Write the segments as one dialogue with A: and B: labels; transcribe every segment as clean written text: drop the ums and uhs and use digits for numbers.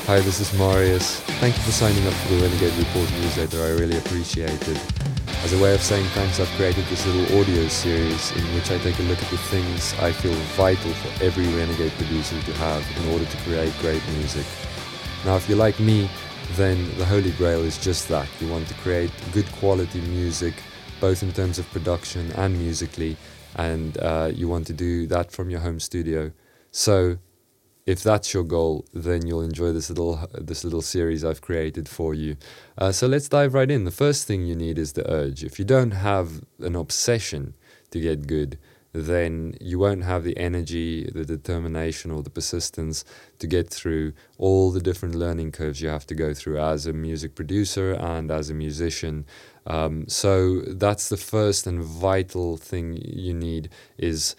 A: Hi, this is Marius. Thank you for signing up for the Renegade Report newsletter. I really appreciate it. As a way of saying thanks, I've created this little audio series in which I take a look at the things I feel vital for every Renegade producer to have in order to create great music. Now, if you're like me, then the Holy Grail is just that. You want to create good quality music, both in terms of production and musically, and you want to do that from your home studio. So, if that's your goal, then you'll enjoy this little series I've created for you. So let's dive right in. The first thing you need is the urge. If you don't have an obsession to get good, then you won't have the energy, the determination, or the persistence to get through all the different learning curves you have to go through as a music producer and as a musician. So that's the first and vital thing you need is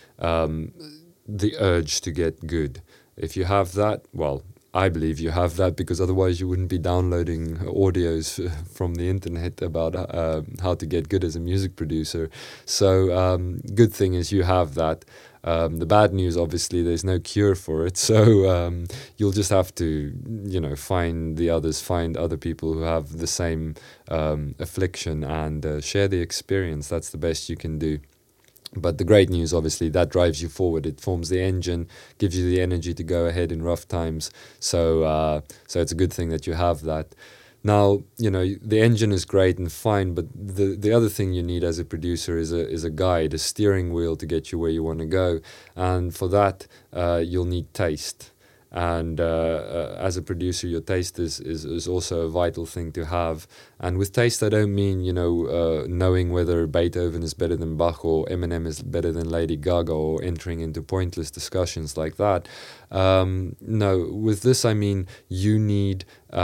A: the urge to get good. If you have that, well, I believe you have that because otherwise you wouldn't be downloading audios from the internet about how to get good as a music producer. So good thing is you have that. The bad news, obviously, there's no cure for it. So you'll just have to, find other people who have the same affliction and share the experience. That's the best you can do. But the great news, obviously, that drives you forward. It forms the engine, gives you the energy to go ahead in rough times. So it's a good thing that you have that. Now, the engine is great and fine, but the other thing you need as a producer is a guide, a steering wheel to get you where you want to go. And for that, you'll need taste. And as a producer, your taste is also a vital thing to have. And with taste, I don't mean, knowing whether Beethoven is better than Bach or Eminem is better than Lady Gaga or entering into pointless discussions like that. No, with this, I mean you need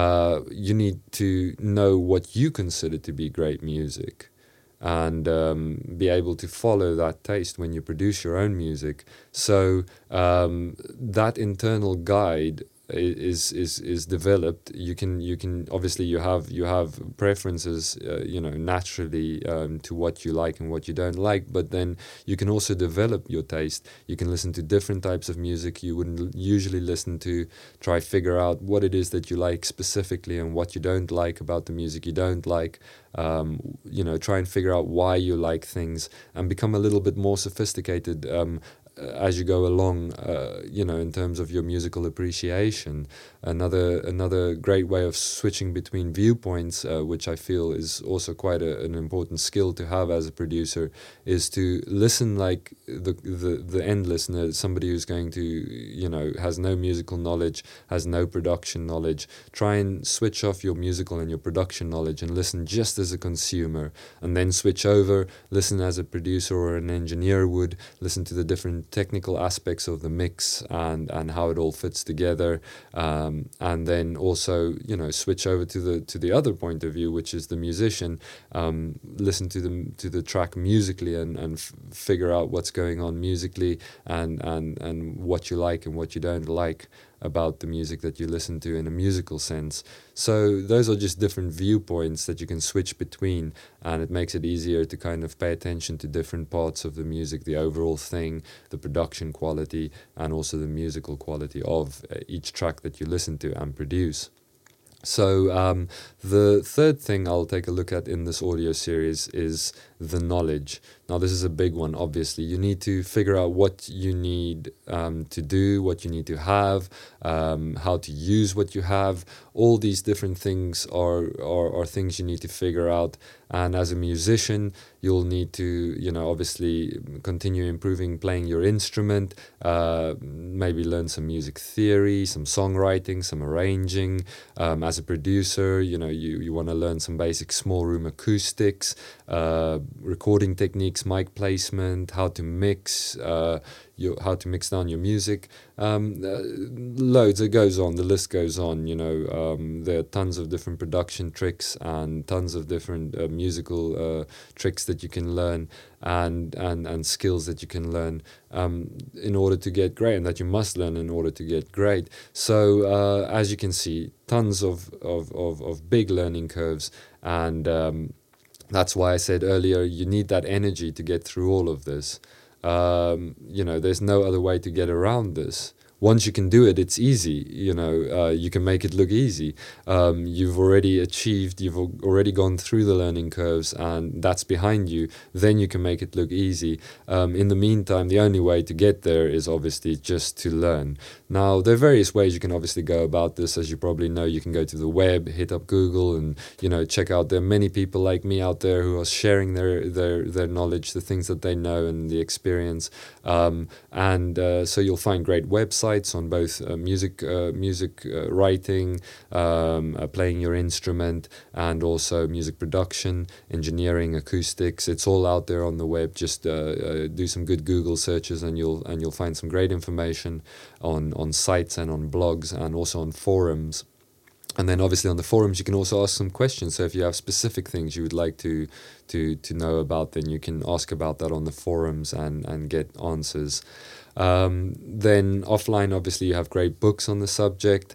A: to know what you consider to be great music. And be able to follow that taste when you produce your own music. So that internal guide is developed. You can obviously you have preferences naturally to what you like and what you don't like, but then you can also develop your taste. You can listen to different types of music you wouldn't usually listen to, try figure out what it is that you like specifically and what you don't like about the music you don't like. Try and figure out why you like things and become a little bit more sophisticated as you go along, in terms of your musical appreciation. Another great way of switching between viewpoints, which I feel is also quite an important skill to have as a producer, is to listen like the end listener, somebody who's going to, has no musical knowledge, has no production knowledge. Try and switch off your musical and your production knowledge and listen just as a consumer, and then switch over, listen as a producer or an engineer would, listen to the different technical aspects of the mix and how it all fits together, and then also switch over to the other point of view, which is the musician. Listen to the track musically and figure out what's going on musically and what you like and what you don't like about the music that you listen to in a musical sense. So those are just different viewpoints that you can switch between, and it makes it easier to kind of pay attention to different parts of the music, the overall thing, the production quality, and also the musical quality of each track that you listen to and produce. So the third thing I'll take a look at in this audio series is the knowledge. Now, this is a big one, obviously. You need to figure out what you need to do, what you need to have, how to use what you have. All these different things are things you need to figure out. And as a musician, you'll need to, obviously continue improving playing your instrument, maybe learn some music theory, some songwriting, some arranging. As a producer, you want to learn some basic small room acoustics, recording techniques, mic placement, how to mix, how to mix down your music. Loads, it goes on, the list goes on. There are tons of different production tricks and tons of different musical tricks that you can learn and skills that you can learn in order to get great, and that you must learn in order to get great. So as you can see, tons of big learning curves, and that's why I said earlier, you need that energy to get through all of this. There's no other way to get around this. once you can do it, it's easy. You can make it look easy. You've already gone through the learning curves, and that's behind you. Then you can make it look easy. In the meantime, the only way to get there is obviously just to learn. Now, there are various ways you can obviously go about this. As you probably know, you can go to the web, hit up Google, and check out. There are many people like me out there who are sharing their knowledge, the things that they know, and the experience. So you'll find great websites on both music writing, playing your instrument, and also music production, engineering, acoustics. It's all out there on the web. Just do some good Google searches, and you'll find some great information on sites and on blogs and also on forums. And then obviously on the forums you can also ask some questions. So if you have specific things you would like to know about, then you can ask about that on the forums and get answers. Then offline, obviously, you have great books on the subject,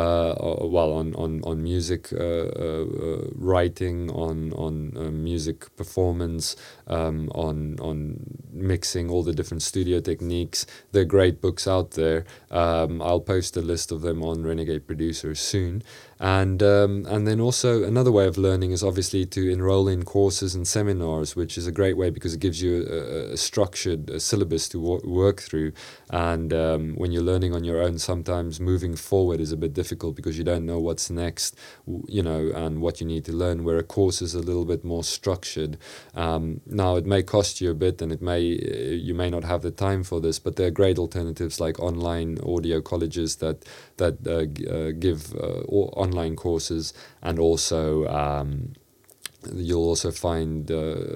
A: on music writing, on music performance, on mixing, all the different studio techniques. There are great books out there. I'll post a list of them on Renegade Producer soon. And then also another way of learning is obviously to enroll in courses and seminars, which is a great way because it gives you a structured syllabus to work through. And when you're learning on your own, sometimes moving forward is a bit difficult because you don't know what's next, and what you need to learn, where a course is a little bit more structured. Now, it may cost you a bit, and you may not have the time for this, but there are great alternatives like online audio colleges that give online courses, and also you'll also find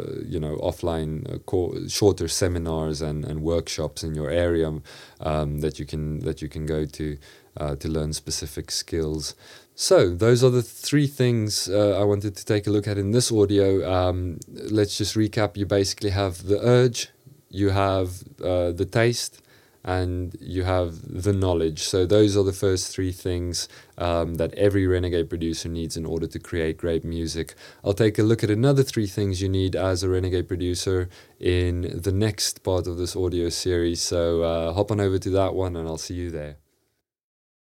A: offline shorter seminars and workshops in your area that you can go to learn specific skills. So those are the three things I wanted to take a look at in this audio. Let's just recap. You basically have the urge, you have the taste, and you have the knowledge. So those are the first three things that every Renegade producer needs in order to create great music. I'll take a look at another three things you need as a Renegade producer in the next part of this audio series. So hop on over to that one, and I'll see you there.